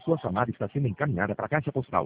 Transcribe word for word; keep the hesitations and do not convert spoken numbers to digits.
Sua chamada está sendo encaminhada para a caixa postal